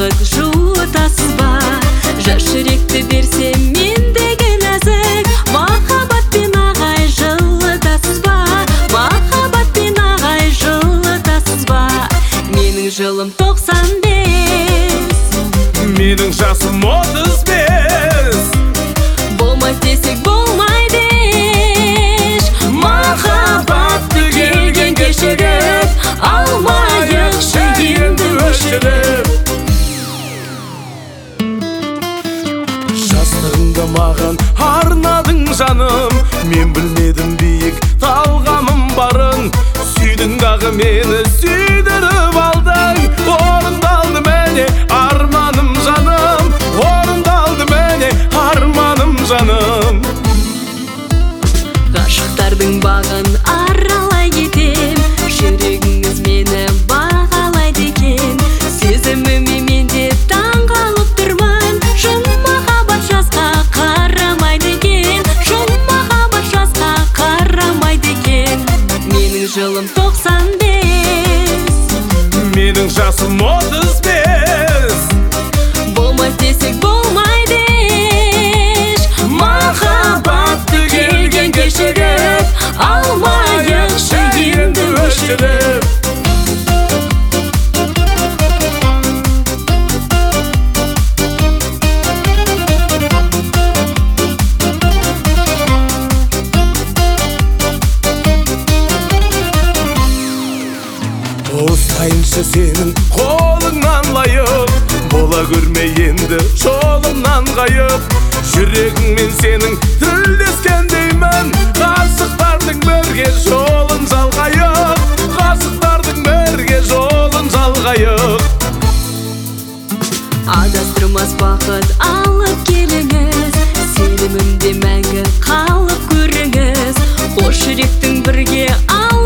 бақыт жуытасыз ба? Жас жүректі берсем мен деген нәзік, махаббатпен ағай жылытасыз ба? Махаббатпен ағай жылытасыз ба? Менің жылым 95, менің жасым 35. болмай десек болмайды еш. Махаббатты келген кешіріп, алмайықшы енді өшіріп. Жастығыңда маған арнадың жаным, мен білмедім биік талғамым барын. Сүйдің дағы мені сүйдіріп алдың, орындалды мәне арманым жаным, орындалды мәне арманым жаным. Ғашықтардың бағын аралай кетем, жүрегіңіз мені бағалайды екен. Сезіміме мен де таңғалып тұрмын, шын махаббат жасқа қарамайды екен, шын махаббат жасқа қарамайды екен. Менің жылым 95, менің жасым 35. болмай десек болмайды еш. Махаббатты келген кешіріп, алмайықшы енді өшіріп. Ұстайыншы сенің қолыңнан лайық, бола көрме енді жолымнан ғайып. Жүрегіңмен сенің тілдескендеймін, ғашықтардың бірге жолын жалғайық, ғашықтардың бірге жолын жалғайық. Адастырмас бақыт алып келіңіз, сенімімде мәңгі қалып көріңіз. Қош жүректің бірге